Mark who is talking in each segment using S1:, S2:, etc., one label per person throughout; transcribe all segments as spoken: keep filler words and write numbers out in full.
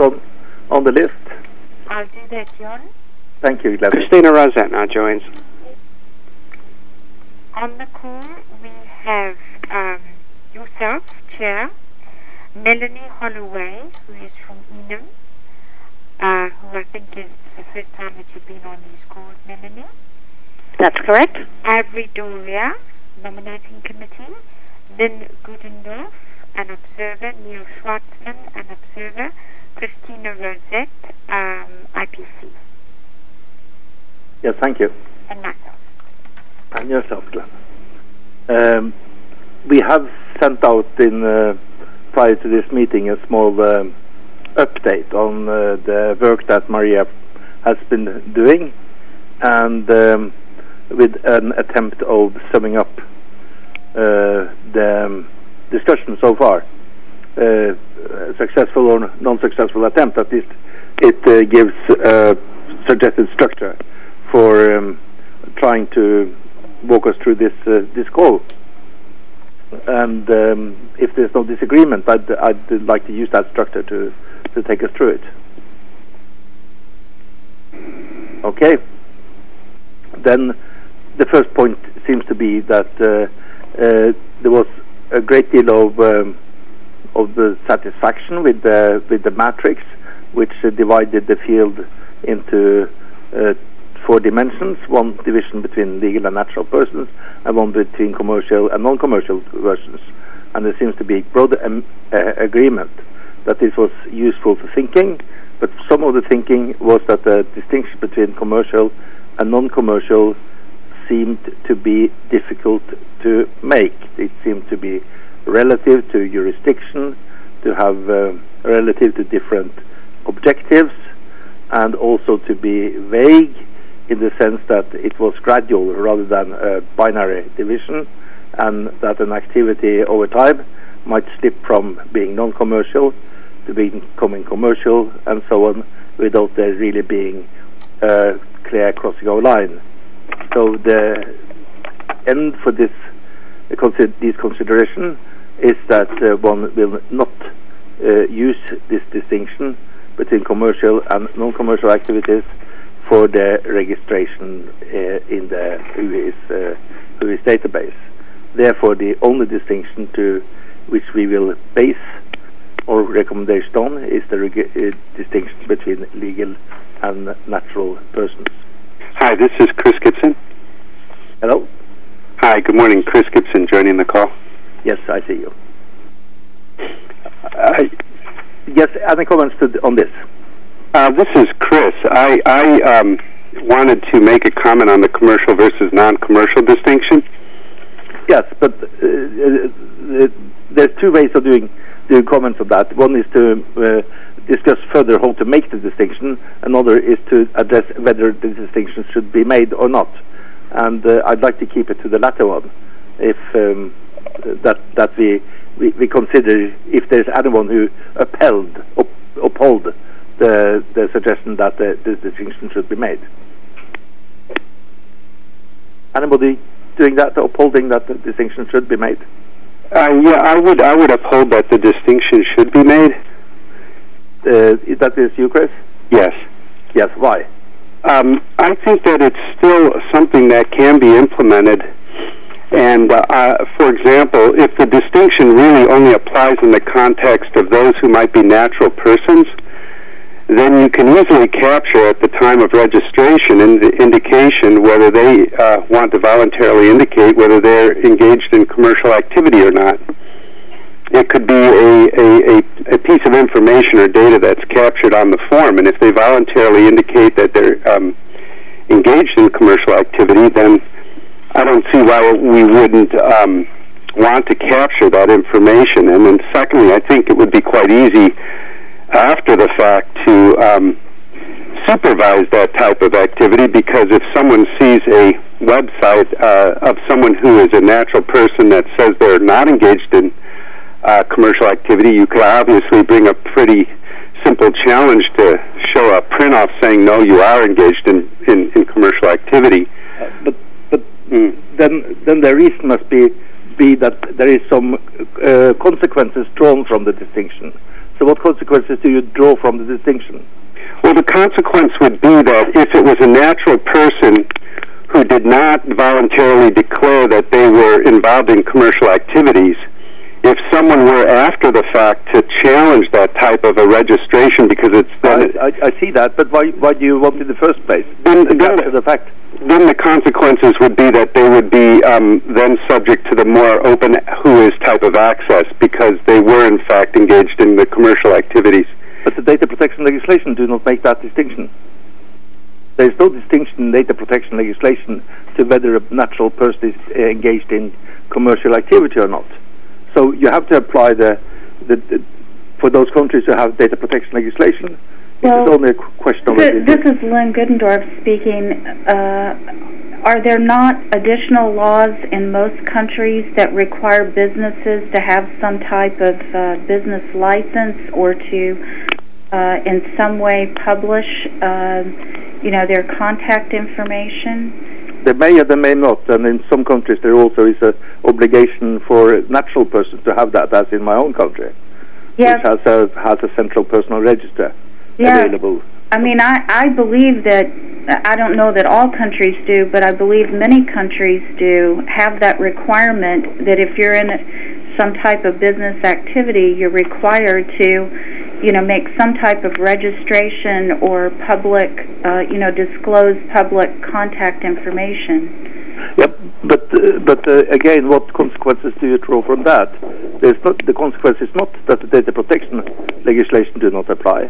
S1: on, on the list?
S2: I'll do that, John.
S1: Thank you, Glenn.
S3: Christina Rosette now joins.
S2: On the call, we have um, yourself, Chair, Melanie Holloway, who is from Enum, uh, who I think it's the first time that you've been on these calls, Melanie.
S4: That's correct.
S2: Avery Doria, Nominating Committee, Lynn Gudendorf, an observer, Neil Schwartzman, an observer, Christina Rosette, um, I P C.
S1: Yes, thank you.
S2: And myself.
S1: And yourself, Glenn. Um, we have sent out in uh, prior to this meeting a small um, update on uh, the work that Maria has been doing, and um, with an attempt of summing up uh, the um, discussion so far. Uh, a successful or non-successful attempt, at least it uh, gives a suggested structure for um, trying to walk us through this uh, this call. And um, if there's no disagreement, I'd, I'd like to use that structure to, to take us through it. Okay. Then the first point seems to be that uh, uh, there was a great deal of um, of the satisfaction with the with the matrix, which uh, divided the field into uh, four dimensions: one division between legal and natural persons, and one between commercial and non-commercial versions. And there seems to be broad um, uh, agreement that this was useful for thinking, but some of the thinking was that the distinction between commercial and non-commercial seemed to be difficult to make. It seemed to be relative to jurisdiction, to have uh, relative to different objectives, and also to be vague in the sense that it was gradual rather than a binary division, and that an activity over time might slip from being non-commercial to becoming commercial and so on, without there really being a clear crossing of line. So the end for this consider this consideration is that uh, one will not uh, use this distinction between commercial and non-commercial activities for the registration uh, in the W I S, uh, W I S database. Therefore, the only distinction to which we will base our recommendation on is the reg uh, distinction between legal and natural persons.
S3: Hi, this is Chris Gibson.
S1: Hello?
S3: Hi, good morning. Chris Gibson joining the call.
S1: Yes, I see you.
S3: Uh,
S1: yes, any comments to th on this?
S3: Uh, this is Chris. I, I um, wanted to make a comment on the commercial versus non-commercial distinction.
S1: Yes, but uh, uh, there's two ways of doing, doing comments on that. One is to uh, discuss further how to make the distinction. Another is to address whether the distinction should be made or not. And uh, I'd like to keep it to the latter one. If um, that that we, we we consider if there's anyone who upheld up, uphold the the suggestion that the, the distinction should be made. Anybody doing that, upholding that the distinction should be made?
S3: Uh, yeah, I would I would uphold that the distinction should be made.
S1: Uh, that is you, Chris?
S3: Yes.
S1: Yes. Why?
S3: Um, I think that it's still something that can be implemented. And, uh, uh, for example, if the distinction really only applies in the context of those who might be natural persons, then you can easily capture at the time of registration in the indication whether they uh, want to voluntarily indicate whether they're engaged in commercial activity or not. It could be a, a, a, a piece of information or data that's captured on the form, and if they voluntarily indicate that they're um, engaged in commercial activity, then I don't see why we wouldn't um, want to capture that information. And then secondly, I think it would be quite easy after the fact to um, supervise that type of activity, because if someone sees a website uh, of someone who is a natural person that says they're not engaged in uh, commercial activity, you could obviously bring a pretty simple challenge to show a print-off saying, no, you are engaged in, in, in commercial activity.
S1: Uh, but but mm. then then the reason must be be that there is some uh, consequences drawn from the distinction. So what consequences do you draw from the distinction?
S3: Well, the consequence would be that if it was a natural person who did not voluntarily declare that they were involved in commercial activities, if someone were after the fact to challenge that type of a registration because it's then...
S1: I, I, I see that, but why, why do you want in the first place?
S3: Then, then,
S1: after the fact.
S3: Then the consequences would be that they would be um, then subject to the more open who is type of access because they were in fact engaged in the commercial activities.
S1: But the data protection legislation do not make that distinction. There is no distinction in data protection legislation to whether a natural person is uh, engaged in commercial activity or not. So you have to apply the, the, the for those countries who have data protection legislation.
S4: Well,
S1: it's only a question of
S4: th- this is Lynn Goodendorf speaking. Uh, are there not additional laws in most countries that require businesses to have some type of uh, business license or to, uh, in some way, publish, uh, you know, their contact information?
S1: They may or they may not, and in some countries there also is an obligation for natural persons to have that, as in my own country,
S4: yes.
S1: which has a, has a central personal register
S4: yeah.
S1: available.
S4: I mean, I, I believe that, I don't know that all countries do, but I believe many countries do have that requirement that if you're in some type of business activity, you're required to, you know, make some type of registration or public, uh, you know, disclose public contact information.
S1: Yep, but uh, but uh, again, what consequences do you draw from that? There's not the consequence is not that the data protection legislation do not apply.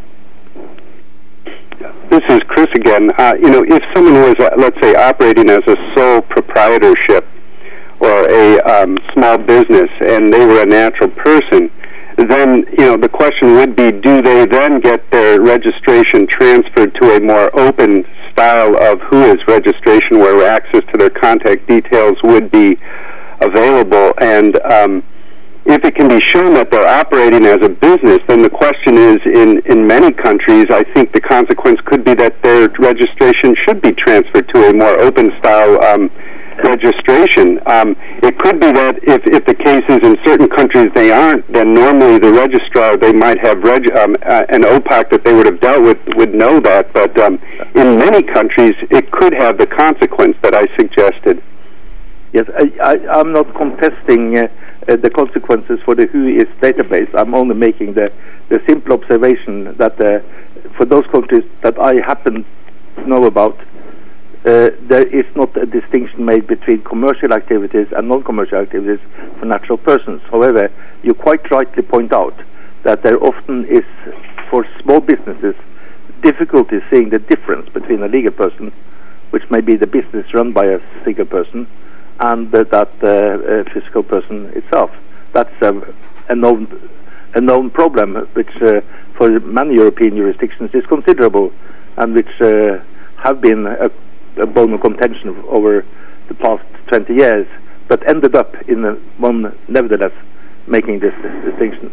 S3: This is Chris again. Uh, you know, if someone was, uh, let's say, operating as a sole proprietorship or a um, small business, and they were a natural person, then, you know, the question would be, do they then get their registration transferred to a more open style of who is registration, where access to their contact details would be available? And um, if it can be shown that they're operating as a business, then the question is, in, in many countries, I think the consequence could be that their registration should be transferred to a more open style um, registration. Um, it could be that if, if the case is in certain countries they aren't, then normally the registrar, they might have reg- um, uh, an O P A C that they would have dealt with would know that, but um, in many countries it could have the consequence that I suggested.
S1: Yes, I, I, I'm not contesting uh, uh, the consequences for the W H O database. I'm only making the, the simple observation that uh, for those countries that I happen to know about, Uh, there is not a distinction made between commercial activities and non-commercial activities for natural persons. However, you quite rightly point out that there often is, for small businesses, difficulty seeing the difference between a legal person, which may be the business run by a single person, and uh, that uh, uh, physical person itself. That's uh, a known a known problem, which uh, for many European jurisdictions is considerable, and which uh, have been a a bone of contention over the past twenty years, but ended up in a, one nevertheless making this, this distinction.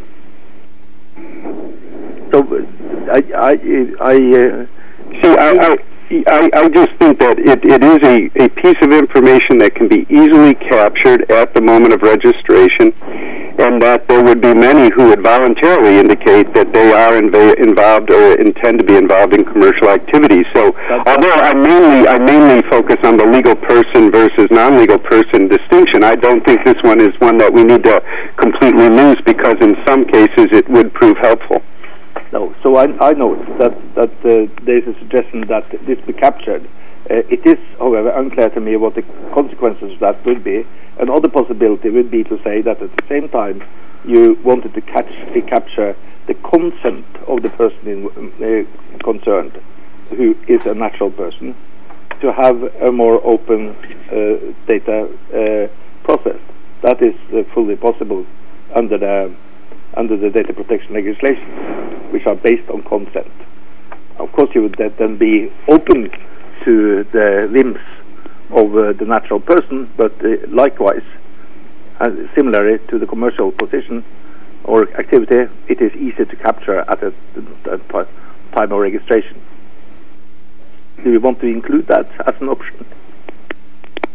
S1: So uh, I I I uh,
S3: see I, I I I just think that it, it is a, a piece of information that can be easily captured at the moment of registration, and that there would be many who would voluntarily indicate that they are inv- involved or intend to be involved in commercial activities. So, although I mainly I mainly focus on the legal person versus non-legal person distinction, I don't think this one is one that we need to completely lose, because in some cases it would prove helpful.
S1: No, so I, I know that that uh, there is a suggestion that this be captured. Uh, it is, however, unclear to me what the consequences of that would be. Another possibility would be to say that at the same time you wanted to catch, to capture the consent of the person in, uh, concerned, who is a natural person, to have a more open uh, data uh, process. That is uh, fully possible under the under the data protection legislation, which are based on consent. Of course, you would then be open to the whims of uh, the natural person, but uh, likewise, uh, similarly to the commercial position or activity, it is easy to capture at a, a time of registration. Do you want to include that as an option?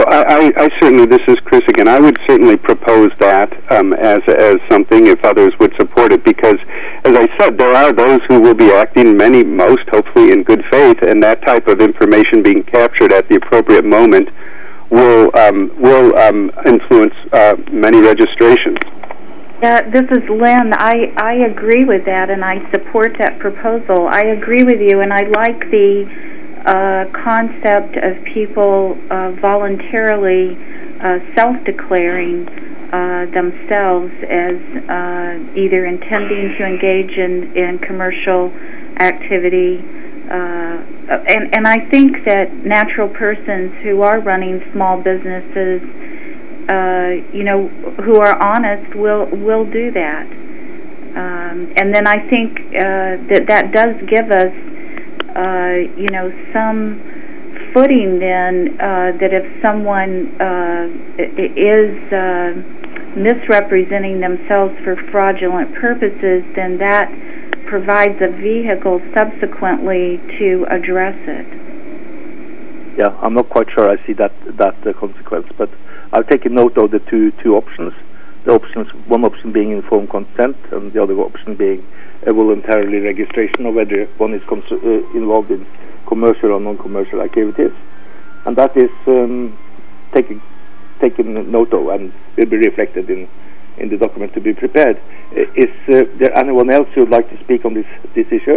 S3: Well, I, I, I certainly, this is Chris again, I would certainly propose that um, as as something if others would support it, because, as I said, there are those who will be acting, many, most, hopefully, in good faith, and that type of information being captured at the appropriate moment will um, will um, influence uh, many registrations.
S4: Yeah, this is Lynn. I, I agree with that, and I support that proposal. I agree with you, and I like the uh, concept of people uh, voluntarily uh, self-declaring uh, themselves as uh, either intending to engage in, in commercial activity. Uh, and, and I think that natural persons who are running small businesses, Uh, you know, who are honest will will do that, um, and then I think uh, that that does give us, uh, you know, some footing. Then uh, that if someone uh, is uh, misrepresenting themselves for fraudulent purposes, then that provides a vehicle subsequently to address it.
S1: Yeah, I'm not quite sure I see that that uh, consequence, but I've taken note of the two two options. The options, one option being informed consent, and the other option being a voluntary registration, of whether one is cons- uh, involved in commercial or non-commercial activities, and that is um, taken taken note of and will be reflected in in the document to be prepared. Uh, is uh, there anyone else who would like to speak on this this issue?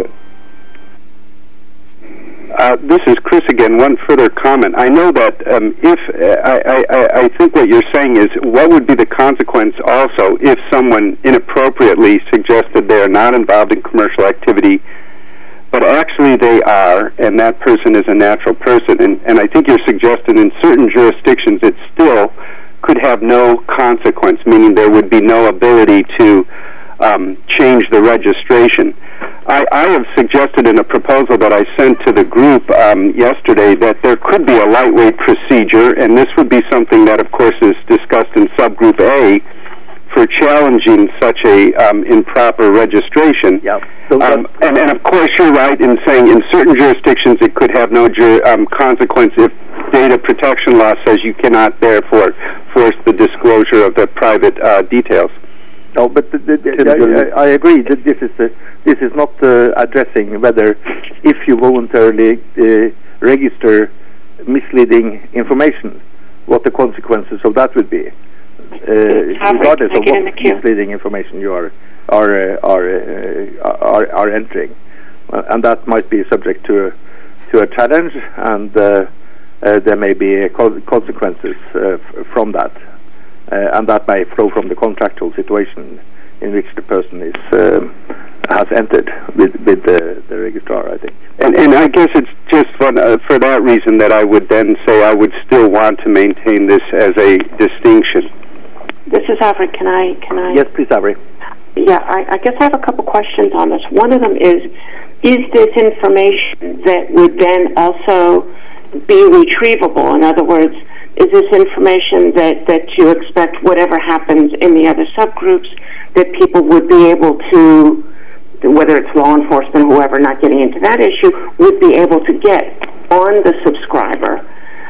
S3: Uh, this is Chris again. One further comment. I know that um, if uh, I, I, I think what you're saying is, what would be the consequence also if someone inappropriately suggested they are not involved in commercial activity, but actually they are, and that person is a natural person. And, and I think you're suggesting in certain jurisdictions it still could have no consequence, meaning there would be no ability to um, change the registration. I, I have suggested in a proposal that I sent to the group um, yesterday that there could be a lightweight procedure, and this would be something that, of course, is discussed in subgroup A for challenging such a um, improper registration.
S1: Yeah. So
S3: um, and, and, of course, you're right in saying in certain jurisdictions it could have no jur- um, consequence if data protection law says you cannot, therefore, force the disclosure of the private uh, details.
S1: No, but the, the, the, I, I agree that this is uh, this is not uh, addressing whether if you voluntarily uh, register misleading information, what the consequences of that would be, uh, regardless of what misleading information you are are uh, are, uh, are are entering, uh, and that might be subject to to a challenge, and uh, uh, there may be co- consequences uh, f- from that. Uh, and that may flow from the contractual situation in which the person is um, has entered with, with the, the registrar, I think.
S3: And, and I guess it's just for, uh, for that reason that I would then say I would still want to maintain this as a distinction.
S5: This is Avery. Can I? Can I?
S1: Yes, please, Avery.
S5: Yeah, I, I guess I have a couple questions on this. One of them is, is this information that would then also be retrievable? In other words, is this information that, that you expect, whatever happens in the other subgroups, that people would be able to, whether it's law enforcement, whoever, not getting into that issue, would be able to get on the subscriber?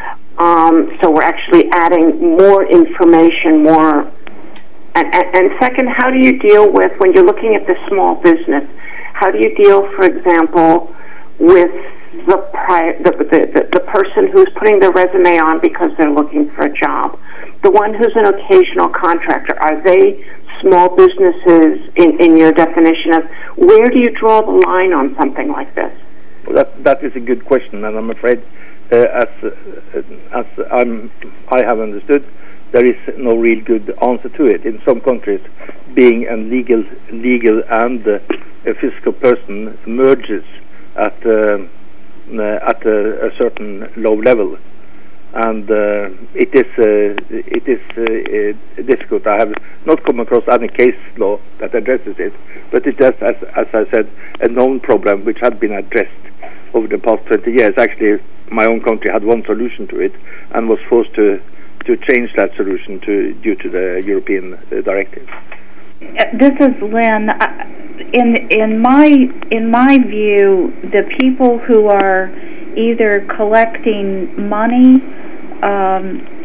S5: Um, so we're actually adding more information, more. And, and, and second, how do you deal with, when you're looking at the small business, how do you deal, for example, with The, pri- the, the the person who's putting their resume on because they're looking for a job, the one who's an occasional contractor? Are they small businesses in, in your definition of where do you draw the line on something like this?
S1: Well, that that is a good question, and I'm afraid, uh, as uh, as I'm I have understood, there is no real good answer to it. In some countries, being a legal legal and uh, a physical person merges at uh, Uh, at a, a certain low level, and uh, it is uh, it is uh, uh, difficult. I have not come across any case law that addresses it, but it is, as as I said, a known problem which had been addressed over the past twenty years. Actually, my own country had one solution to it, and was forced to to change that solution to due to the European uh, directive.
S4: This is Lynn. In in my in my view, the people who are either collecting money um,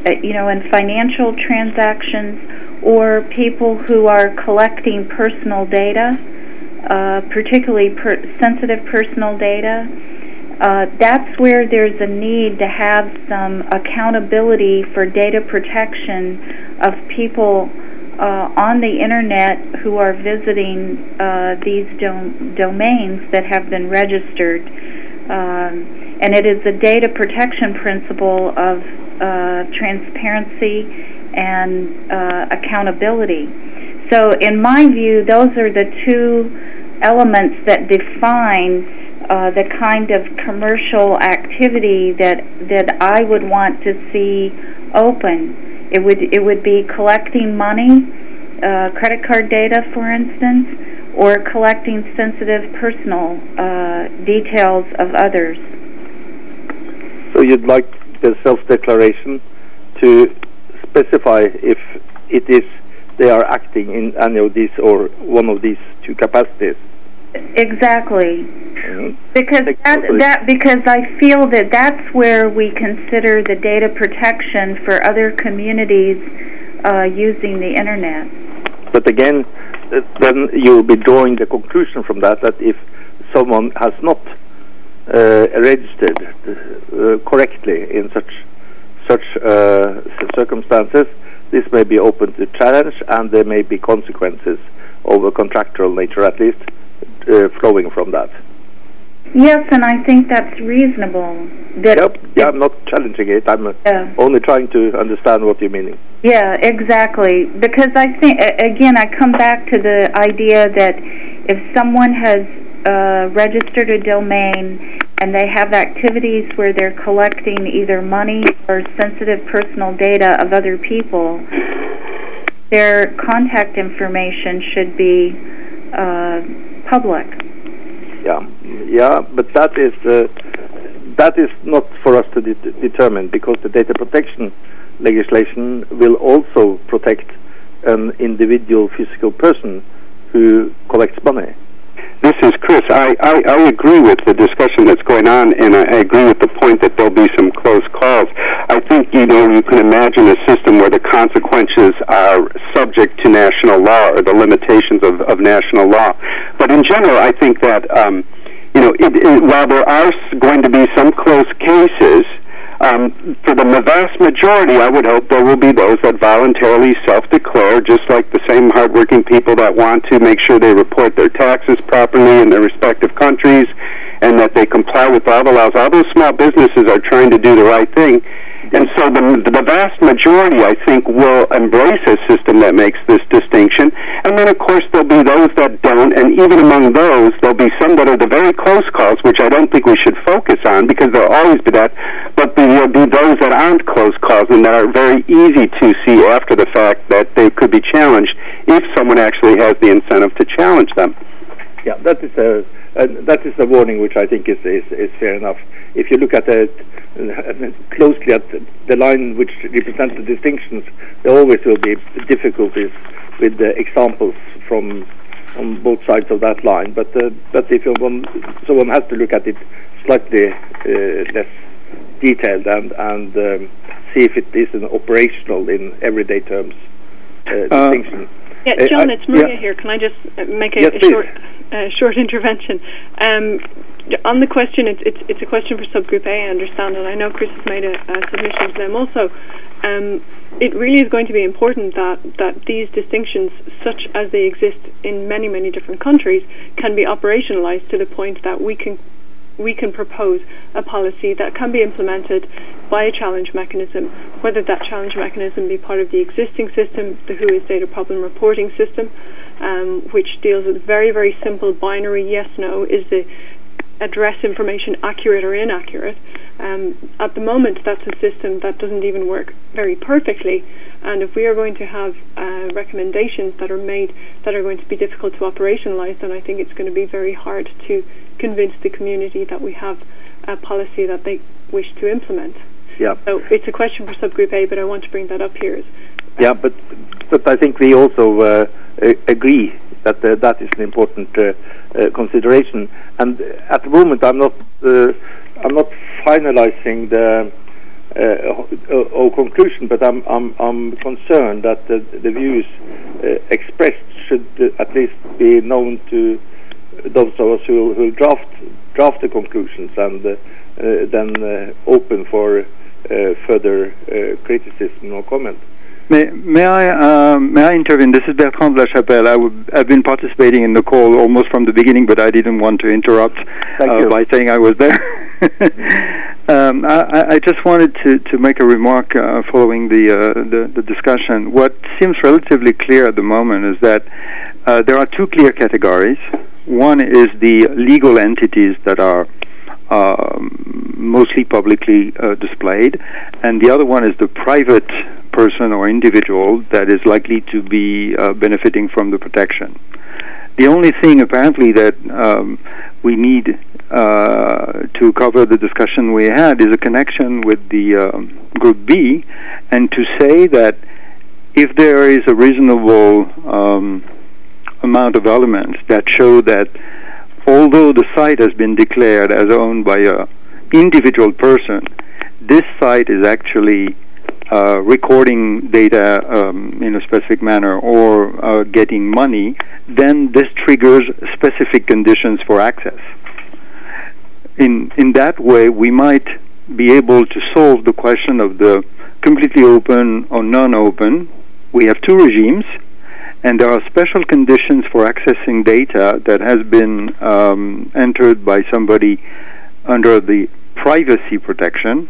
S4: you know, in financial transactions, or people who are collecting personal data, uh, particularly per sensitive personal data. Uh, that's where there's a need to have some accountability for data protection of people uh, on the internet who are visiting uh, these dom domains that have been registered. Um, and it is the data protection principle of uh, transparency and uh, accountability. So in my view, those are the two elements that define uh, the kind of commercial activity that that I would want to see open. It would it would be collecting money, uh, credit card data, for instance, or collecting sensitive personal uh, details of others.
S1: So you'd like the self-declaration to specify if it is they are acting in any of these or one of these two capacities.
S4: Exactly.
S1: Mm-hmm.
S4: Because
S1: exactly.
S4: that, that because I feel that that's where we consider the data protection for other communities uh, using the internet.
S1: But again, uh, then you'll be drawing the conclusion from that that if someone has not uh, registered uh, correctly in such such uh, circumstances, this may be open to challenge, and there may be consequences of a contractual nature, at least, uh, flowing from that.
S4: Yes, and I think that's reasonable. That
S1: yep. Yeah, I'm not challenging it. I'm uh,
S4: yeah.
S1: only trying to understand what you're meaning.
S4: Yeah, exactly. Because I think, again, I come back to the idea that if someone has uh, registered a domain and they have activities where they're collecting either money or sensitive personal data of other people, their contact information should be uh, public.
S1: Yeah, yeah, but that is uh, that is not for us to de determine, because the data protection legislation will also protect an individual physical person who collects money.
S3: This is Chris. I, I, I agree with the discussion that's going on, and I, I agree with the point that there'll be some close calls. I think, you know, you can imagine a system where the consequences are subject to national law or the limitations of, of national law. But in general, I think that, um, you know, it, it, while there are going to be some close cases, Um, for the vast majority, I would hope there will be those that voluntarily self-declare, just like the same hardworking people that want to make sure they report their taxes properly in their respective countries, and that they comply with all the laws. All those small businesses are trying to do the right thing. And so the, the vast majority, I think, will embrace a system that makes this distinction. And then, of course, there'll be those that don't, and even among those, there'll be some that are the very close calls, which I don't think we should focus on, because there'll always be that, but there'll be those that aren't close calls and that are very easy to see after the fact that they could be challenged if someone actually has the incentive to challenge them.
S1: Yeah, that is a uh, that is a warning which I think is, is, is fair enough. If you look at it uh, closely at the line which represents the distinctions, there always will be difficulties with the examples from on both sides of that line. But uh, but if you want, so one has to look at it slightly uh, less detailed and and um, see if it is an operational in everyday terms uh, uh, distinction.
S6: Yeah, John,
S1: uh,
S6: it's Maria
S1: yeah.
S6: here. Can I just make a,
S1: yes,
S6: a short uh, short intervention? Um, on the question, it's, it's it's a question for subgroup A, I understand, and I know Chris has made a, a submission to them also. Um, it really is going to be important that, that these distinctions, such as they exist in many, many different countries, can be operationalized to the point that we can we can propose a policy that can be implemented by a challenge mechanism, whether that challenge mechanism be part of the existing system, the W H O is data problem reporting system, um, which deals with very, very simple binary yes-no, is the address information accurate or inaccurate. Um, at the moment, that's a system that doesn't even work very perfectly, and if we are going to have uh, recommendations that are made that are going to be difficult to operationalize, then I think it's going to be very hard to convince the community that we have a policy that they wish to implement.
S1: Yeah.
S6: So it's a question for subgroup A, but I want to bring that up here. As, uh,
S1: yeah, but but I think we also uh, agree that uh, that is an important uh, uh, consideration. And at the moment, I'm not uh, I'm not finalizing the uh, our conclusion, but I'm I'm I'm concerned that the, the views uh, expressed should uh, at least be known to those of us who will draft draft the conclusions, and uh, uh, then uh, open for uh, further uh, criticism or comment.
S7: May, may I um, may I intervene? This is Bertrand de la Chapelle. I w- I've been participating in the call almost from the beginning, but I didn't want to interrupt uh, by saying I was there. um, I, I just wanted to, to make a remark uh, following the, uh, the the discussion. What seems relatively clear at the moment is that uh, there are two clear categories. One is the legal entities that are uh, mostly publicly uh, displayed, and the other one is the private person or individual that is likely to be uh, benefiting from the protection. The only thing apparently that um, we need uh, to cover the discussion we had is a connection with the um, Group B, and to say that if there is a reasonable um, amount of elements that show that although the site has been declared as owned by an individual person, this site is actually Uh, recording data um, in a specific manner or uh, getting money, then this triggers specific conditions for access. In in that way, we might be able to solve the question of the completely open or non-open. We have two regimes, and there are special conditions for accessing data that has been um, entered by somebody under the privacy protection,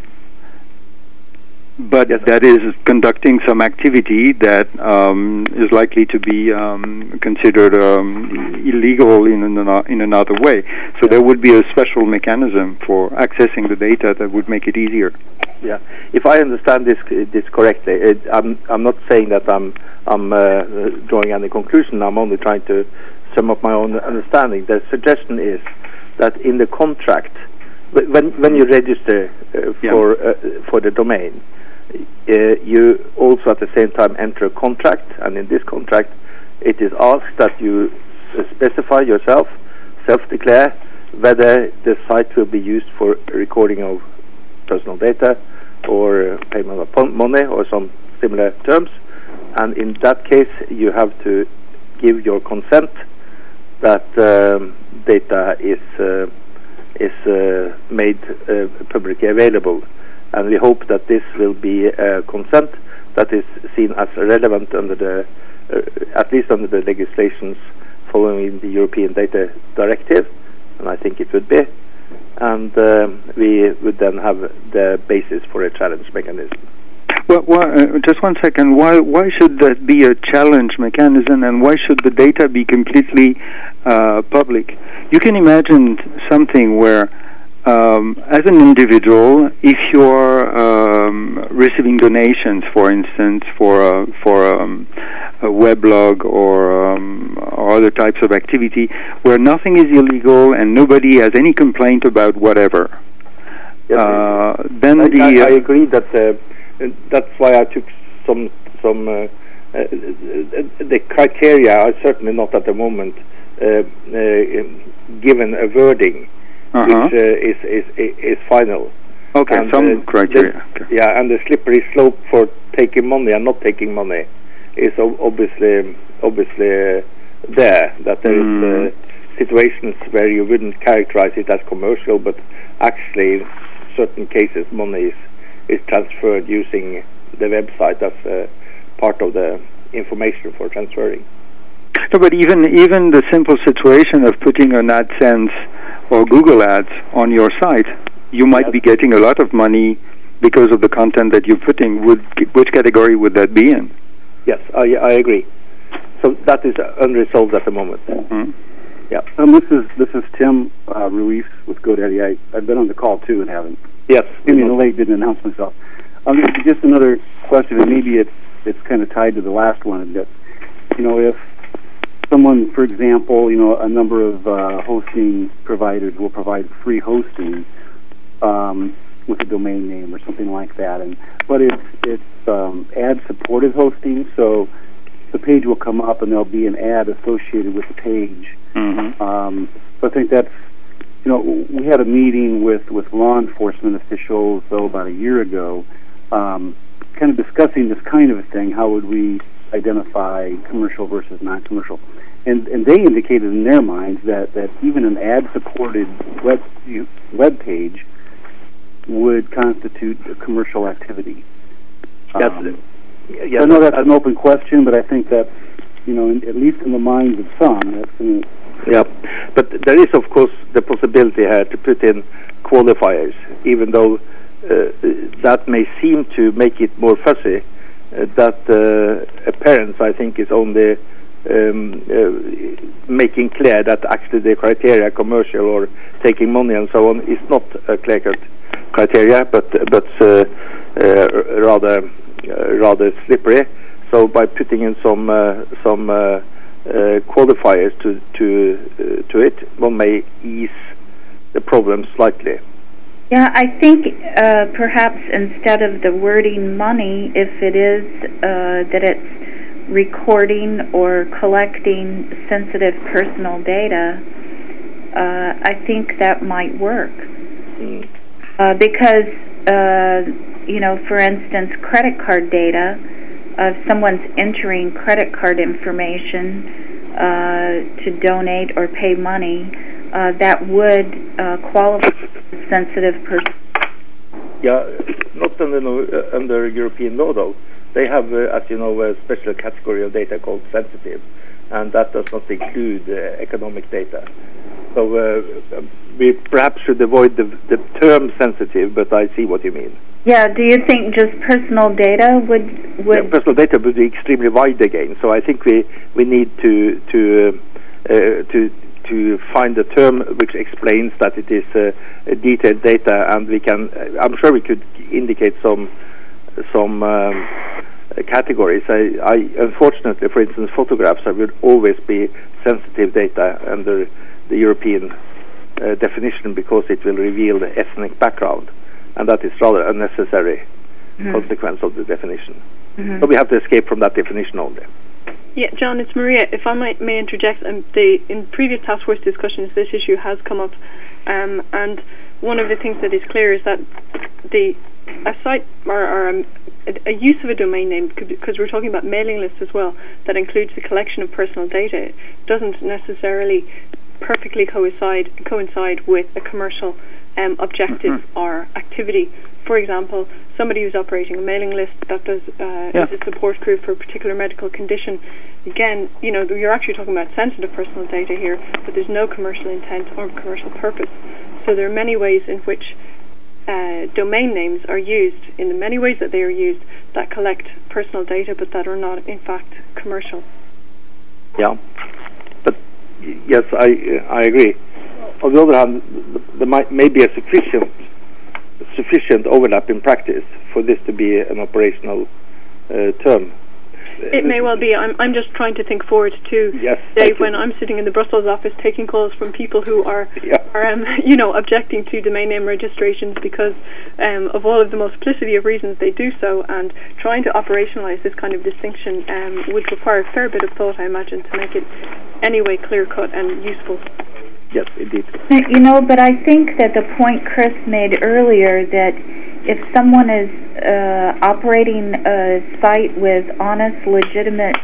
S7: but yes, that is conducting some activity that um, is likely to be um, considered um, illegal in, an, in another way. So there would be a special mechanism for accessing the data that would make it easier.
S1: Yeah, if I understand this this correctly, it, I'm I'm not saying that I'm I'm uh, drawing any conclusion. I'm only trying to sum up my own understanding. The suggestion is that in the contract, when when you register uh, for yeah. uh, for the domain, Uh, you also at the same time enter a contract, and in this contract it is asked that you uh, specify yourself, self-declare whether the site will be used for recording of personal data or uh, payment of money or some similar terms, and in that case you have to give your consent that um, data is uh, is uh, made uh, publicly available. And we hope that this will be a consent that is seen as relevant under the, uh, at least under the legislations following the European Data Directive, and I think it would be. And um, we would then have the basis for a challenge mechanism.
S7: Well, well uh, just one second. Why why should that be a challenge mechanism, and why should the data be completely uh, public? You can imagine something where Um, as an individual, if you're um, receiving donations, for instance, for a, for um, a weblog or, um, or other types of activity where nothing is illegal and nobody has any complaint about whatever,
S1: yes,
S7: uh, then
S1: I,
S7: the
S1: I, I agree that uh, that's why I took some some uh, uh, the criteria are certainly not at the moment uh, uh, given a wording. Uh-huh. Which uh, is, is is final.
S7: Okay,
S1: and,
S7: some
S1: uh,
S7: criteria.
S1: The,
S7: okay.
S1: Yeah, and the slippery slope for taking money and not taking money is ob- obviously obviously uh, there. That there mm. is uh, situations where you wouldn't characterize it as commercial, but actually, in certain cases, money is, is transferred using the website as uh, part of the information for transferring.
S7: No, but even even the simple situation of putting an AdSense or Google Ads on your site, you might yes. be getting a lot of money because of the content that you're putting. Would, which category would that be in?
S1: Yes, I, I agree. So that is unresolved at the moment.
S7: Mm-hmm.
S1: Yeah.
S8: Um, this is this is Tim uh, Ruiz with GoDaddy. I, I've been on the call too and haven't.
S1: Yes.
S8: Maybe mm-hmm. late didn't announce myself. Um, just another question, and maybe it's it's kind of tied to the last one. That you know if someone, for example, you know, a number of uh, hosting providers will provide free hosting um, with a domain name or something like that, and but it's it's um, ad-supported hosting, so the page will come up and there'll be an ad associated with the page.
S7: Mm-hmm.
S8: Um, so I think that's you know, we had a meeting with, with law enforcement officials, though, about a year ago, um, kind of discussing this kind of a thing. How would we identify commercial versus non-commercial? And and they indicated in their minds that, that even an ad-supported web web page would constitute a commercial activity.
S1: Yes,
S8: um,
S1: yes,
S8: I know that's an open question, but I think that, you know, in, at least in the minds of some, that's going to...
S1: Yeah, but there is, of course, the possibility here to put in qualifiers, even though uh, that may seem to make it more fuzzy. Uh, that uh, appearance, I think, is only um, uh, making clear that actually the criteria, commercial or taking money and so on, is not a clear-cut criteria, but but uh, uh, rather uh, rather slippery. So by putting in some uh, some uh, uh, qualifiers to to uh, to it, one may ease the problem slightly.
S4: Yeah, I think uh, perhaps instead of the wording money, if it is uh, that it's recording or collecting sensitive personal data, uh, I think that might work. Mm. Uh, because, uh, you know, for instance, credit card data, uh, if someone's entering credit card information uh, to donate or pay money, Uh, that would uh, qualify as sensitive person.
S1: Yeah, not under, uh, under European law, though. They have, uh, as you know, a special category of data called sensitive, and that does not include uh, economic data. So uh, we perhaps should avoid the, the term sensitive, but I see what you mean.
S4: Yeah, do you think just personal data would... would
S1: yeah, personal data would be extremely wide again, so I think we, we need to, to, uh, uh, to to find a term which explains that it is uh, detailed data, and we can. Uh, I'm sure we could indicate some some um, categories. I, I unfortunately, for instance, photographs I would always be sensitive data under the European uh, definition because it will reveal the ethnic background, and that is rather unnecessary mm-hmm. consequence of the definition. Mm-hmm. So we have to escape from that definition only.
S6: Yeah, John, it's Maria. If I might, may interject, um, the, in previous task force discussions, this issue has come up, um, and one of the things that is clear is that the a site or, or um, a, a use of a domain name, because we're talking about mailing lists as well, that includes the collection of personal data, doesn't necessarily perfectly coincide coincide with a commercial um, objective mm-hmm. or activity. For example, somebody who's operating a mailing list that does uh, yeah. is a support group for a particular medical condition. Again, you know, you're actually talking about sensitive personal data here, but there's no commercial intent or commercial purpose. So there are many ways in which uh, domain names are used, in the many ways that they are used, that collect personal data, but that are not, in fact, commercial.
S1: Yeah, but yes, I I agree. On the other hand, there might may be a sufficient sufficient overlap in practice for this to be an operational uh, term.
S6: It may well be. I'm I'm just trying to think forward to
S1: yes,
S6: day when I'm sitting in the Brussels office taking calls from people who are,
S1: yeah.
S6: are um, you know, objecting to domain name registrations because um, of all of the multiplicity of reasons they do so, and trying to operationalise this kind of distinction um, would require a fair bit of thought, I imagine, to make it anyway clear-cut and useful.
S1: Yes, indeed.
S4: You know, but I think that the point Chris made earlier, that if someone is uh, operating a site with honest, legitimate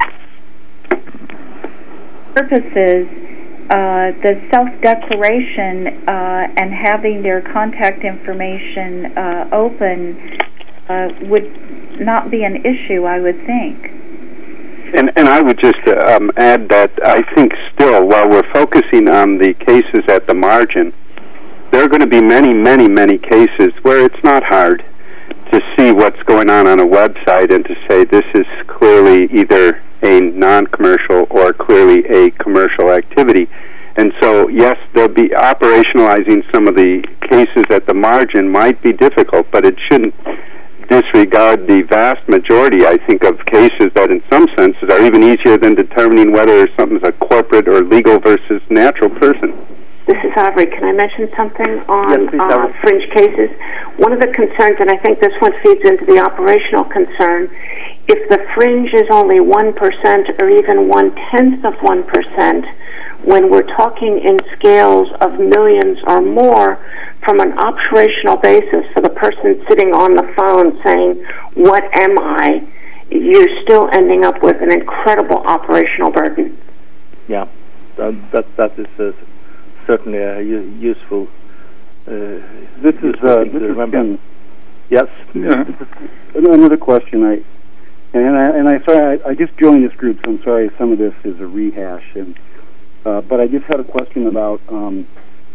S4: purposes, uh, the self-declaration uh, and having their contact information uh, open uh, would not be an issue, I would think.
S3: And, and I would just uh, um, add that I think still, while we're focusing on the cases at the margin, there are going to be many, many, many cases where it's not hard to see what's going on on a website and to say this is clearly either a non-commercial or clearly a commercial activity. And so, yes, they'll be operationalizing some of the cases at the margin might be difficult, but it shouldn't disregard the vast majority, I think, of cases that in some senses are even easier than determining whether something's a corporate or legal versus natural person.
S5: This is Avery, can I mention something on
S1: yes, please,
S5: uh, fringe cases? One of the concerns, and I think this one feeds into the operational concern, if the fringe is only one percent or even one-tenth of one percent, when we're talking in scales of millions or more, from an operational basis for the person sitting on the phone saying, what am I, you're still ending up with an incredible operational burden.
S1: Yeah, that that, that is uh, certainly a u- useful. Uh,
S8: this is uh, this is Ken.
S1: Yes.
S8: Yeah. Another question. I and I and I sorry I, I just joined this group, so I'm sorry some of this is a rehash. And uh, but I just had a question about um,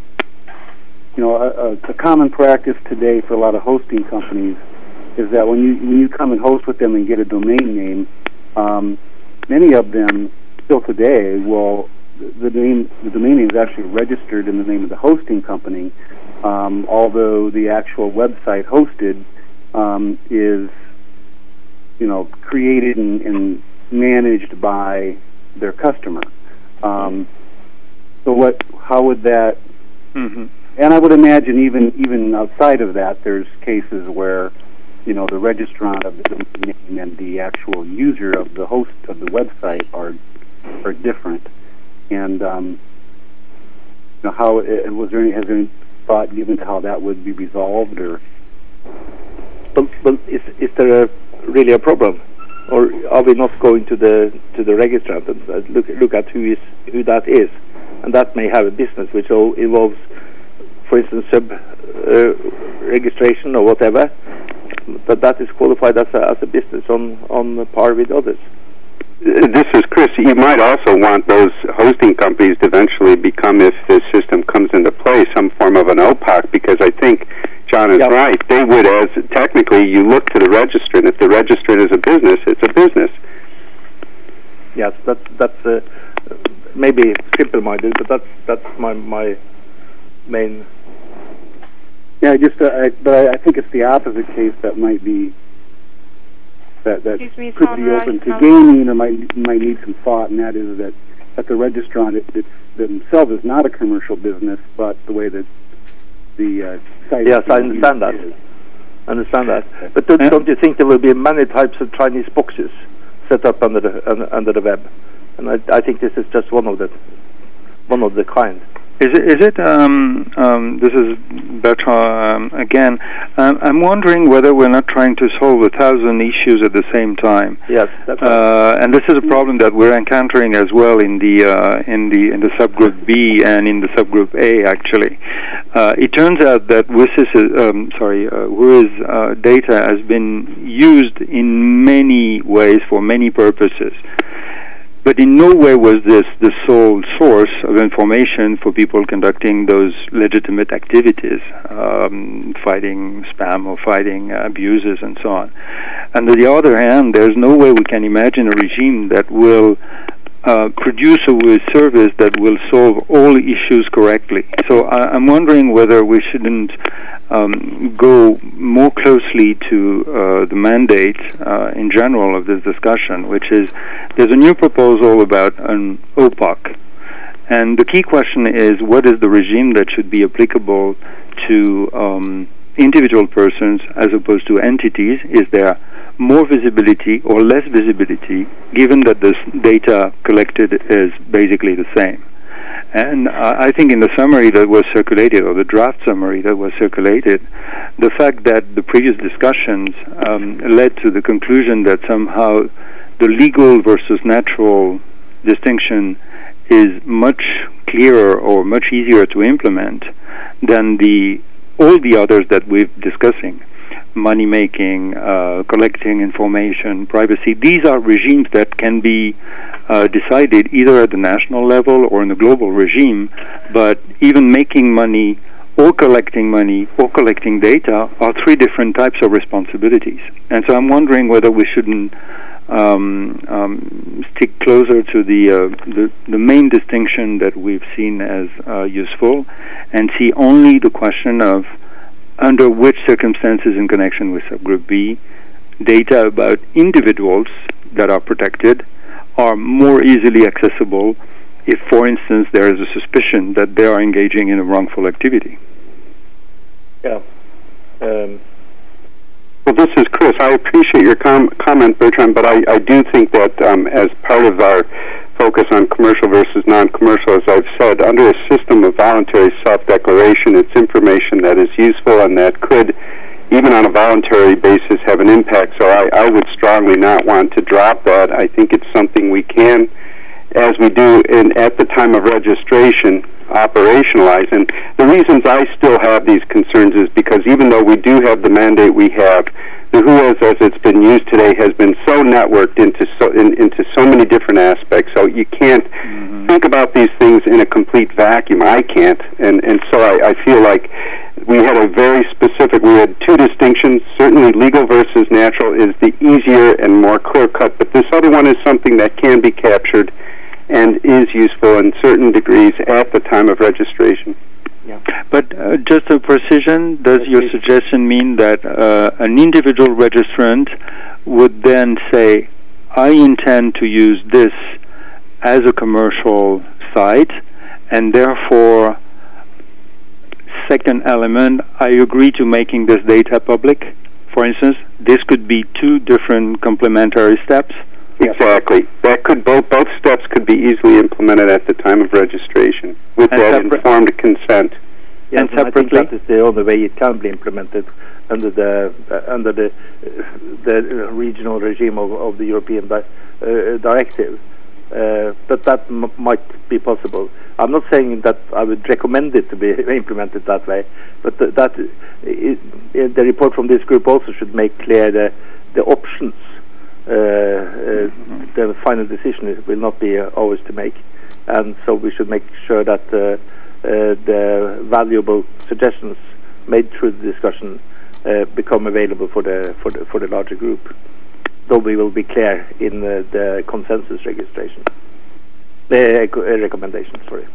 S8: you know a, a, a common practice today for a lot of hosting companies is that when you when you come and host with them and get a domain name, um, many of them still today will the name the domain name is actually registered in the name of the hosting company, um, although the actual website hosted um, is you know created and, and managed by their customer. Um, so what? How would that?
S7: Mm-hmm.
S8: And I would imagine even even outside of that, there's cases where you know the registrant of the domain name and the actual user of the host of the website are are different. And um, you know, how uh, was there any has there any thought given to how that would be resolved, or?
S1: But, but is is there a, really a problem, or are we not going to the to the registrant and uh, look look at who is who that is, and that may have a business which all involves, for instance, sub uh, registration or whatever, but that is qualified as a as a business on on par with others.
S3: This is Chris. You might also want those hosting companies to eventually become, if this system comes into play, some form of an O P A C, because I think John is
S1: yep.
S3: right. They would, as technically, you look to the registrant. If the registrant is a business, it's a business.
S1: Yes, that, that's uh, maybe simple-minded, but that's that's my my main.
S8: Yeah, I just uh, I, but I, I think it's the opposite case that might be. That, that
S2: Excuse me,
S8: could be open to gaming, or might might need some thought, and that is that at the registrant it, it's themselves is not a commercial business, but the way that the uh, site.
S1: Yes, I understand that.
S8: Is.
S1: I understand that. But don't, don't you think there will be many types of Chinese boxes set up under the under, under the web? And I, I think this is just one of the one of the kind.
S7: Is it, is it um, um, this is Bertrand um, again. Um, I'm wondering whether we're not trying to solve a thousand issues at the same time.
S1: Yes, that's right.
S7: Uh, and this is a problem that we're encountering as well in the uh, in the in the subgroup B and in the subgroup A. Actually, uh, it turns out that W I S is, um, sorry, uh, W I S uh, data has been used in many ways for many purposes. But in no way was this the sole source of information for people conducting those legitimate activities, um, fighting spam or fighting uh, abuses and so on. And on the other hand, there's no way we can imagine a regime that will uh, produce a W I S service that will solve all issues correctly. So I, I'm wondering whether we shouldn't um, go more closely to uh, the mandate uh, in general of this discussion, which is there's a new proposal about an O P A C. And the key question is, what is the regime that should be applicable to um, individual persons as opposed to entities? Is there more visibility or less visibility, given that this data collected is basically the same? And uh, I think in the summary that was circulated, or the draft summary that was circulated, the fact that the previous discussions um, led to the conclusion that somehow the legal versus natural distinction is much clearer or much easier to implement than the all the others that we're discussing. Money making, uh, collecting information, privacy. These are regimes that can be uh, decided either at the national level or in a global regime, but even making money or collecting money or collecting data are three different types of responsibilities. And so I'm wondering whether we shouldn't um, um, stick closer to the, uh, the the main distinction that we've seen as uh, useful and see only the question of under which circumstances in connection with subgroup B, data about individuals that are protected are more easily accessible if, for instance, there is a suspicion that they are engaging in a wrongful activity.
S1: Yeah. Um.
S3: Well, this is Chris. I appreciate your com- comment, Bertrand, but I, I do think that um, as part of our focus on commercial versus non-commercial, as I've said, under a system of voluntary self-declaration, it's information that is useful and that could, even on a voluntary basis, have an impact. So I, I would strongly not want to drop that. I think it's something we can, as we do in, at the time of registration, operationalize. And the reasons I still have these concerns is because even though we do have the mandate we have, the W H O A S, as it's been used today, has been so networked into so in, into so many different aspects. So you can't mm-hmm. think about these things in a complete vacuum. I can't, and and so I, I feel like we had a very specific. We had two distinctions. Certainly, legal versus natural is the easier and more clear cut, but this other one is something that can be captured and is useful in certain degrees at the time of registration.
S7: Yeah. But uh, just a precision, does your suggestion mean that uh, an individual registrant would then say, I intend to use this as a commercial site, and therefore, second element, I agree to making this data public? For instance, this could be two different complementary steps?
S3: Exactly. That could both both steps could be easily implemented at the time of registration with
S1: and
S3: that informed consent.
S1: Yes, and, and I think that is the only way it can be implemented under the uh, under the uh, the regional regime of, of the European di- uh, directive. Uh, but that m- might be possible. I'm not saying that I would recommend it to be implemented that way, but th- that it, it, the report from this group also should make clear the the options. Uh, uh, the final decision is, will not be uh, ours to make, and so we should make sure that uh, uh, the valuable suggestions made through the discussion uh, become available for the for the for the larger group. Though we will be clear in uh, the consensus registration, the uh, recommendation. Sorry.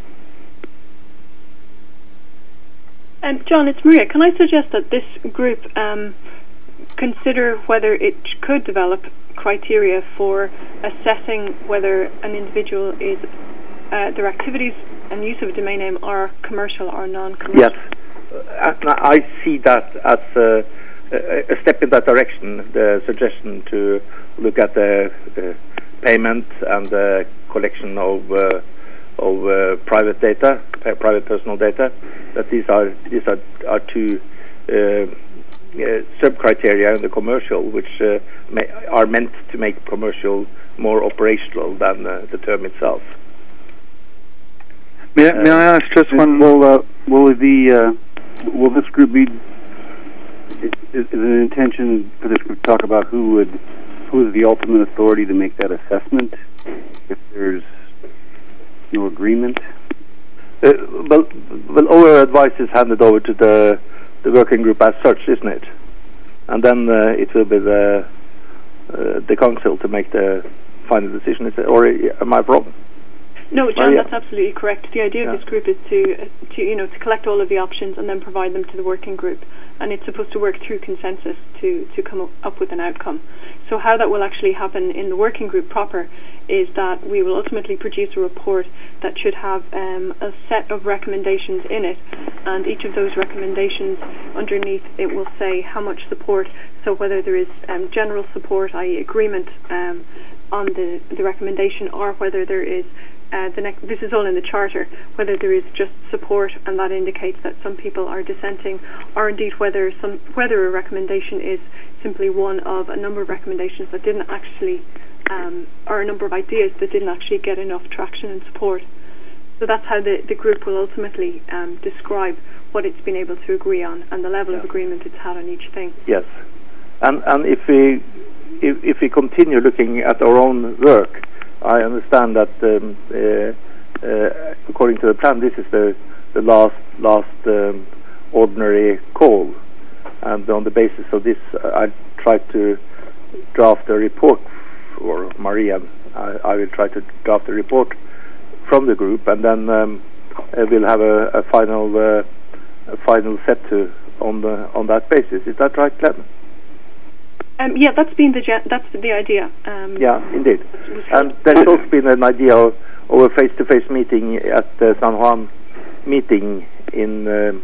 S6: Um, John, it's Maria. Can I suggest that this group um, consider whether it could develop criteria for assessing whether an individual is uh, their activities and use of a domain name are commercial or non-commercial?
S1: Yes, uh, I see that as uh, a step in that direction. The suggestion to look at the uh, payment and the collection of uh, of uh, private data, uh, private personal data. That these are these are are two. Uh, Uh, sub-criteria in the commercial, which uh, may, are meant to make commercial more operational than uh, the term itself.
S7: May, uh, may I ask just one?
S8: Will uh, will the uh, will this group be? Is, is it an intention for this group to talk about who would who is the ultimate authority to make that assessment if there's no agreement?
S1: Uh, well, well, our advice is handed over to the. the working group as such, isn't it? And then uh, it will be the uh, the council to make the final decision. Is it, or am I wrong?
S6: No, John, Maria? That's absolutely correct. The idea yeah. of this group is to, uh, to you know, to collect all of the options and then provide them to the working group. And it's supposed to work through consensus to, to come up with an outcome. So how that will actually happen in the working group proper is that we will ultimately produce a report that should have um, a set of recommendations in it, and each of those recommendations underneath it will say how much support, so whether there is um, general support, that is agreement um, on the, the recommendation, or whether there is Uh, the next, this is all in the charter, whether there is just support and that indicates that some people are dissenting, or indeed whether some whether a recommendation is simply one of a number of recommendations that didn't actually, um, or a number of ideas that didn't actually get enough traction and support. So that's how the, the group will ultimately um, describe what it's been able to agree on and the level yeah. of agreement it's had on each thing.
S1: Yes, and and if we if, if we continue looking at our own work, I understand that um, uh, uh, according to the plan, this is the the last last um, ordinary call, and on the basis of this, uh, I tried to draft a report, or Maria, I, I will try to draft a report from the group, and then um, uh, we'll have a, a final uh, a final set to on the on that basis. Is that right, Clem?
S6: Um, yeah, that's been the ge- that's the idea. Um,
S1: yeah, indeed. And there's also been an idea of, our face-to-face meeting at the San Juan meeting in uh,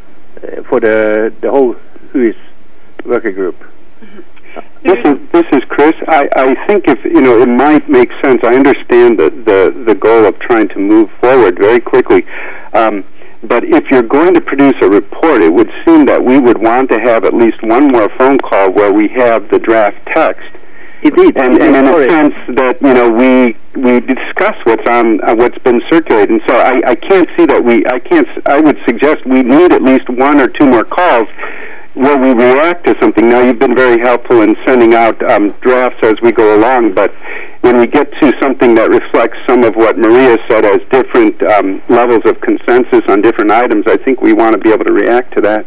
S1: uh, for the the whole W H O I S working group.
S6: Mm-hmm.
S3: This is this is Chris. I, I think if you know it might make sense. I understand the the, the goal of trying to move forward very quickly. Um, But if you're going to produce a report, it would seem that we would want to have at least one more phone call where we have the draft text.
S1: Indeed,
S3: and, and in a sense that you know we we discuss what's on uh, what's been circulated. And so I, I can't see that we I can't I would suggest we need at least one or two more calls where we react to something. Now, you've been very helpful in sending out um, drafts as we go along, but when we get to something that reflects some of what Maria said as different um, levels of consensus on different items, I think we want to be able to react to that.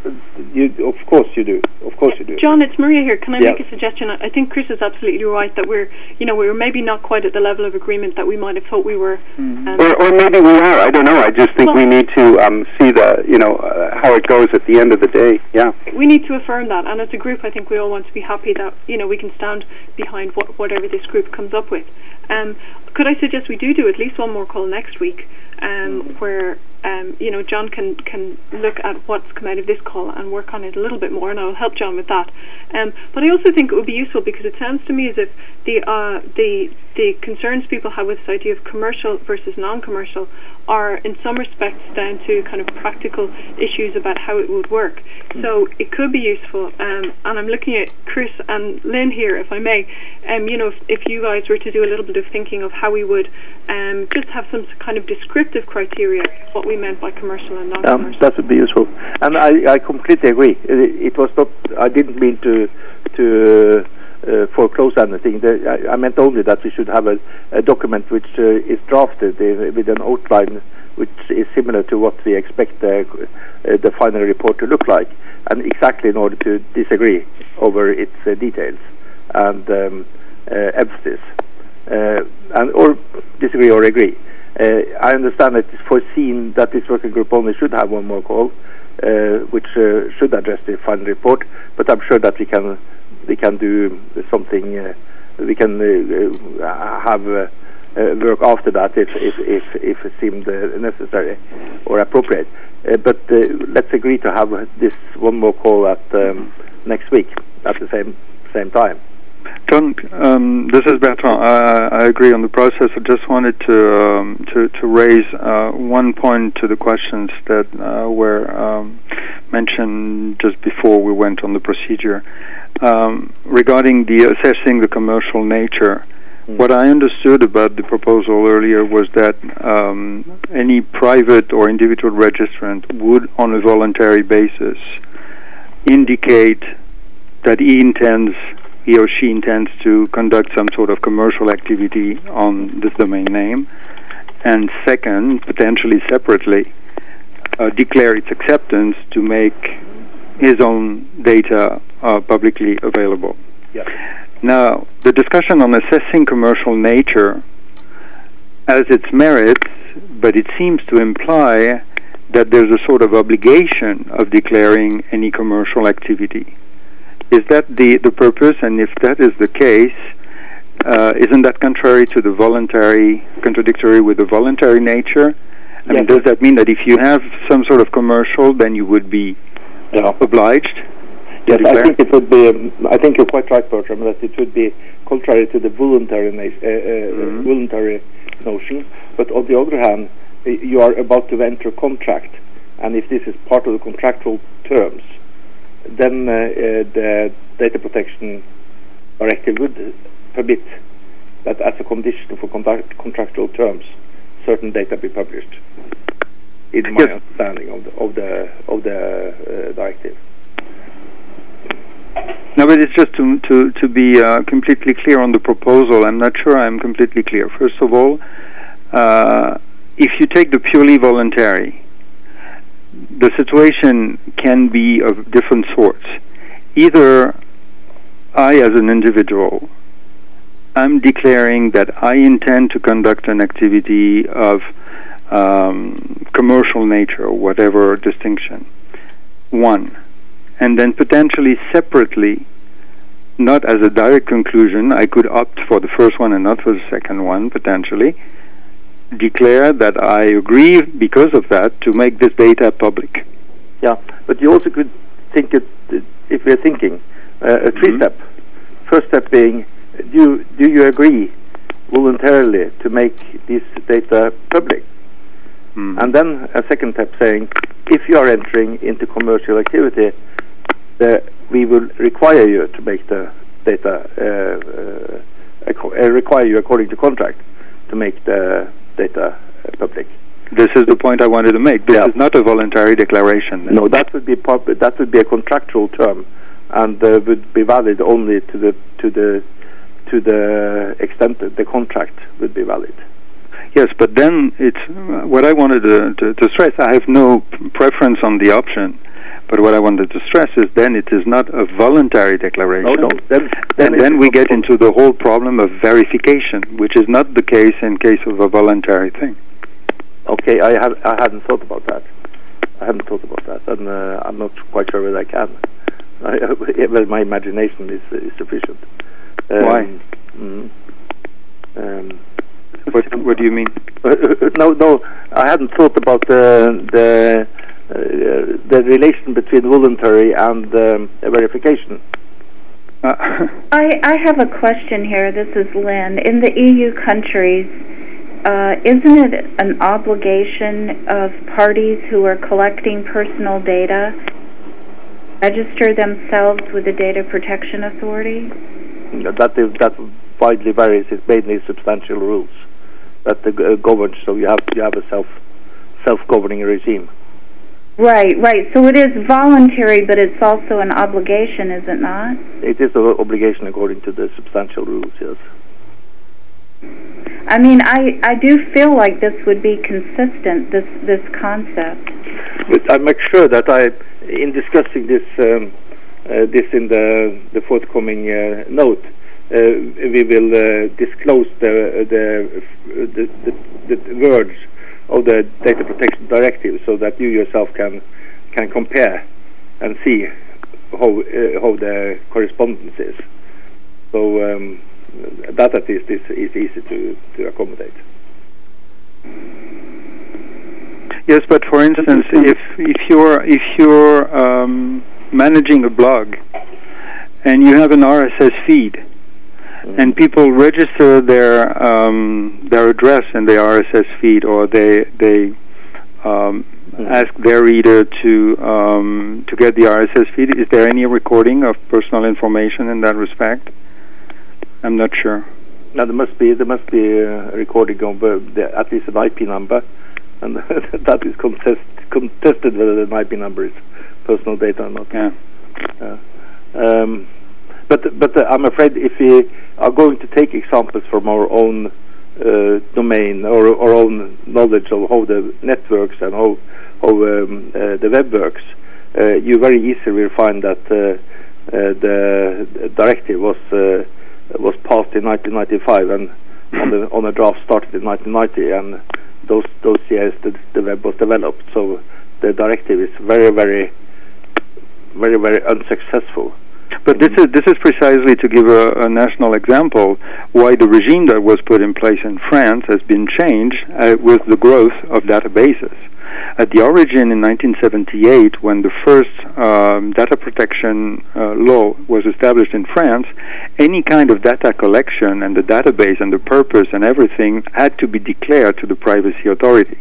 S1: You, of course you do. Of course you do.
S6: John, it's Maria here. Can I
S1: yeah.
S6: make a suggestion? I think Chris is absolutely right that we're, you know, we're maybe not quite at the level of agreement that we might have thought we were.
S3: Mm-hmm. Um, or, or maybe we are. I don't know. I just think well, we need to um, see the, you know, uh, how it goes at the end of the day. Yeah.
S6: We need to affirm that, and as a group, I think we all want to be happy that, you know, we can stand behind what, whatever this group comes up with. Um, could I suggest we do do at least one more call next week, um, mm-hmm. where um, you know, John can can look at what's come out of this call and work on it a little bit more, and I'll help John with that. Um, but I also think it would be useful because it sounds to me as if the uh, the the concerns people have with this idea of commercial versus non-commercial are in some respects down to kind of practical issues about how it would work. So it could be useful, um, and I'm looking at Chris and Lynn here, if I may. Um, you know, if, if you guys were to do a little bit of thinking of how we would um, just have some kind of descriptive criteria, what we meant by commercial and non-commercial.
S1: Um, that would be useful, and I, I completely agree. It, it was not. I didn't mean to to. Uh, Uh, foreclose anything. The, I, I meant only that we should have a, a document which uh, is drafted uh, with an outline which is similar to what we expect uh, uh, the final report to look like, and exactly in order to disagree over its uh, details and um, uh, emphasis, uh, and or disagree or agree. Uh, I understand that it's foreseen that this working group only should have one more call, uh, which uh, should address the final report, but I'm sure that we can we can do something, uh, we can uh, have uh, uh, work after that if if, if, if it seemed uh, necessary or appropriate. Uh, but uh, let's agree to have this one more call at um, next week at the same same time.
S7: John, um, this is Bertrand. I, I agree on the process. I just wanted to um, to, to raise uh, one point to the questions that uh, were um, mentioned just before we went on the procedure. Um, regarding the assessing the commercial nature, mm. what I understood about the proposal earlier was that um, any private or individual registrant would, on a voluntary basis, indicate that he intends, he or she intends to conduct some sort of commercial activity on this domain name, and second, potentially separately, uh, declare its acceptance to make his own data uh, publicly available.
S1: Yeah.
S7: Now, the discussion on assessing commercial nature has its merits, but it seems to imply that there's a sort of obligation of declaring any commercial activity. Is that the, the purpose? And if that is the case, uh, isn't that contrary to the voluntary, contradictory with the voluntary nature? I
S1: yes.
S7: mean, does that mean that if you have some sort of commercial, then you would be
S1: Yeah.
S7: obliged?
S1: Yes, I think it would be. Um, I think you're quite right, Bertram. That it would be contrary to the voluntary na- uh, uh, mm-hmm. voluntary notion. But on the other hand, uh, you are about to enter contract, and if this is part of the contractual terms, then uh, uh, the data protection directive would permit that, as a condition for contract- contractual terms, certain data be published. In my yes. understanding of the of the of the uh, directive.
S7: No, but it's just to to to be uh, completely clear on the proposal. I'm not sure I'm completely clear. First of all, uh, if you take the purely voluntary, the situation can be of different sorts. Either I, as an individual, I'm declaring that I intend to conduct an activity of Um, commercial nature, or whatever distinction. One. And then potentially separately, not as a direct conclusion, I could opt for the first one and not for the second one, potentially, declare that I agree because of that to make this data public.
S1: Yeah, but you also could think it, if we're thinking uh, a three-step. Mm-hmm. First step being, do you, do you agree voluntarily to make this data public? Mm. And then a second step saying, if you are entering into commercial activity, uh, we will require you to make the data, uh, uh, uh, require you according to contract to make the data uh, public.
S7: This is the point I wanted to make. This yeah. is not a voluntary declaration. Then.
S1: No, that would be pub- that would be a contractual term, and uh, would be valid only to the to the to the extent that the contract would be valid.
S7: Yes, but then it's uh, what I wanted to, to, to stress. I have no p- preference on the option, but what I wanted to stress is then it is not a voluntary declaration.
S1: No, no. Then, then
S7: and then we get into the whole problem of verification, which is not the case in case of a voluntary thing.
S1: Okay, I have I hadn't thought about that. I hadn't thought about that, and uh, I'm not quite sure whether I can. I, uh, well, my imagination is is sufficient.
S7: Um, Why?
S1: Mm, um,
S7: what What do you mean?
S1: no, no, I hadn't thought about the the uh, the relation between voluntary and um, verification.
S4: Uh. I I have a question here. This is Lynn. In the E U countries, Uh, isn't it an obligation of parties who are collecting personal data register themselves with the Data Protection Authority?
S1: That is, that widely varies. It's mainly substantial rules that uh, govern. So you have you have a self self governing regime.
S4: Right, right. So it is voluntary, but it's also an obligation, is it not?
S1: It is an obligation according to the substantial rules. Yes.
S4: I mean, I, I do feel like this would be consistent, this this concept.
S1: But I make sure that I, in discussing this um, uh, this in the the forthcoming uh, note, uh, we will uh, disclose the the, the the the words of the Data Protection Directive, so that you yourself can can compare and see how uh, how the correspondence is. So. Um, That at least is, is easy to, to accommodate.
S7: Yes, but for instance, if if you're if you're um, managing a blog and you have an R S S feed, mm-hmm. and people register their um, their address in the R S S feed, or they they um, mm-hmm. ask their reader to um, to get the R S S feed, is there any recording of personal information in that respect? I'm not sure.
S1: No, there must be there must be a recording of uh, the, at least an I P number, and that is contest, contested whether the I P number is personal data or not.
S7: Yeah.
S1: Uh, um, but but uh, I'm afraid if we are going to take examples from our own uh, domain or our own knowledge of how the networks and how how um, uh, the web works, uh, you very easily will find that uh, uh, the directive was. Uh, was passed in nineteen ninety-five, and on the on a draft started in nineteen ninety, and those those years the, the web was developed. So the directive is very very very very unsuccessful.
S7: But this is this is precisely to give a, a national example why the regime that was put in place in France has been changed uh, with the growth of databases. At the origin in nineteen seventy-eight, when the first um, data protection uh, law was established in France, any kind of data collection and the database and the purpose and everything had to be declared to the privacy authority.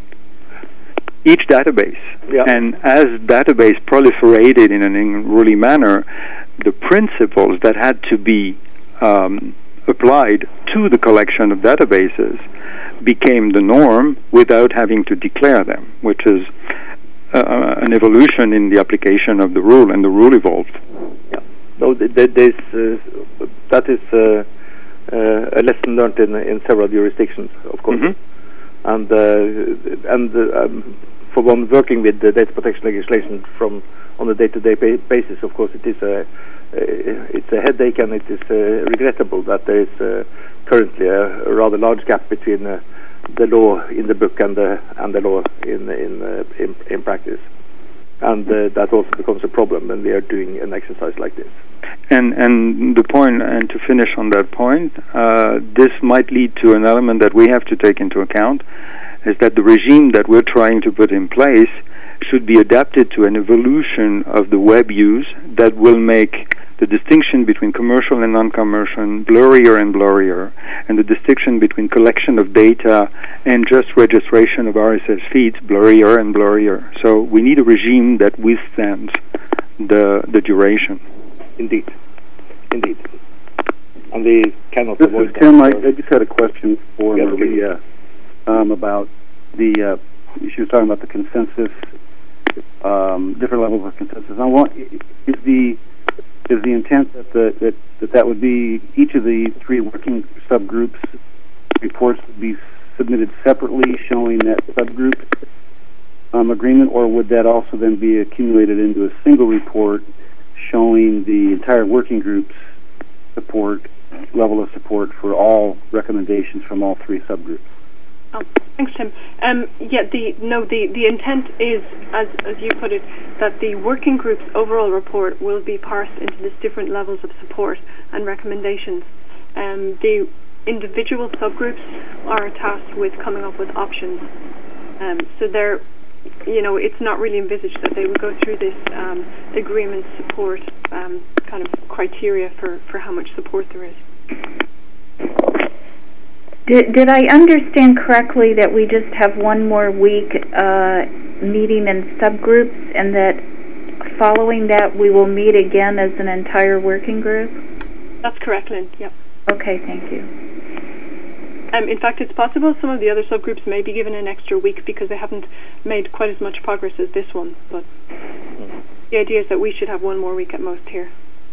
S7: Each database.
S1: Yeah.
S7: And as database proliferated in an unruly manner, the principles that had to be um, applied to the collection of databases became the norm without having to declare them, which is uh, an evolution in the application of the rule, and the rule evolved.
S1: Yeah. No, th- th- there's, uh, that is uh, uh, a lesson learned in in several jurisdictions, of course. Mm-hmm. And uh, and uh, um, for one working with the data protection legislation from on a day-to-day ba- basis, of course, it is a uh, it's a headache, and it is uh, regrettable that there is. Uh, currently a, a rather large gap between uh, the law in the book and the and the law in in uh, in, in practice, and uh, that also becomes a problem when we are doing an exercise like this.
S7: and and the point, and to finish on that point, uh, this might lead to an element that we have to take into account, is that the regime that we're trying to put in place should be adapted to an evolution of the web use that will make the distinction between commercial and non-commercial blurrier and blurrier, and the distinction between collection of data and just registration of R S S feeds blurrier and blurrier. So we need a regime that withstands the the duration.
S1: Indeed, indeed. And we cannot
S8: this
S1: avoid
S8: is
S1: that.
S8: Tim. I, I just had a question for
S1: Yes,
S8: Maria um, about the. Uh, she was talking about the consensus, um, different levels of consensus. I want is the is the intent that the that, that that would be each of the three working subgroups reports would be submitted separately, showing that subgroup um, agreement, or would that also then be accumulated into a single report showing the entire working group's support, level of support for all recommendations from all three subgroups?
S6: Oh, thanks, Tim. Um, yeah, the no, the, the intent is, as as you put it, that the working group's overall report will be parsed into these different levels of support and recommendations. Um, the individual subgroups are tasked with coming up with options. Um, so they're, you know, it's not really envisaged that they would go through this um, agreement support um, kind of criteria for, for how much support there is.
S4: Did, did I understand correctly that we just have one more week uh, meeting in subgroups, and that following that we will meet again as an entire working group?
S6: That's correct, Lynn. Yep.
S4: Okay, thank you.
S6: Um, in fact, it's possible some of the other subgroups may be given an extra week because they haven't made quite as much progress as this one. But the idea is that we should have one more week at most here.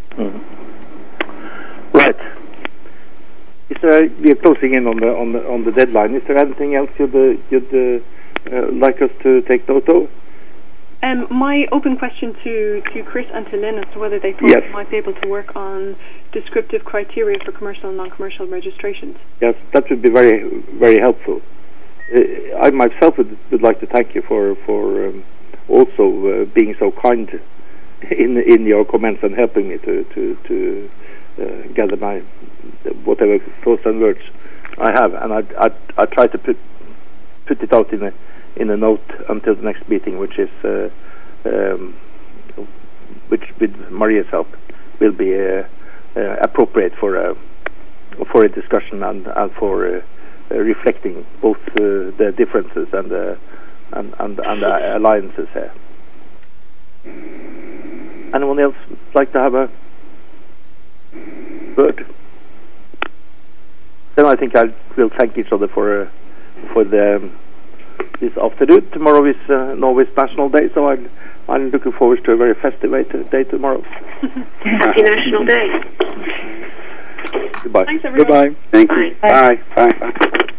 S1: Mm-hmm. Right. Is there, we are closing in on the on the on the deadline. Is there anything else you'd uh, you'd uh, uh, like us to take note of?
S6: Um, my open question to, to Chris and to Lynn as to whether they thought
S1: yes.
S6: we might be able to work on descriptive criteria for commercial and non-commercial registrations.
S1: Yes, that would be very very helpful. Uh, I myself would, would like to thank you for for um, also uh, being so kind in in your comments and helping me to to to uh, gather my whatever thoughts and words I have, and I I I try to put put it out in a in a note until the next meeting, which is uh, um, which with Maria's help will be uh, uh, appropriate for a for a discussion and and for uh, uh, reflecting both uh, the differences and the and and, and the alliances here. Anyone else like to have a word? Then I think I will thank each other for uh, for the um, this afternoon. Tomorrow is uh, Norway's National Day, so I'm, I'm looking forward to a very festive day tomorrow.
S5: Happy National Day.
S1: Goodbye.
S6: Thanks, everyone.
S7: Goodbye.
S8: Thank you.
S5: Bye.
S8: Bye. Bye. Bye.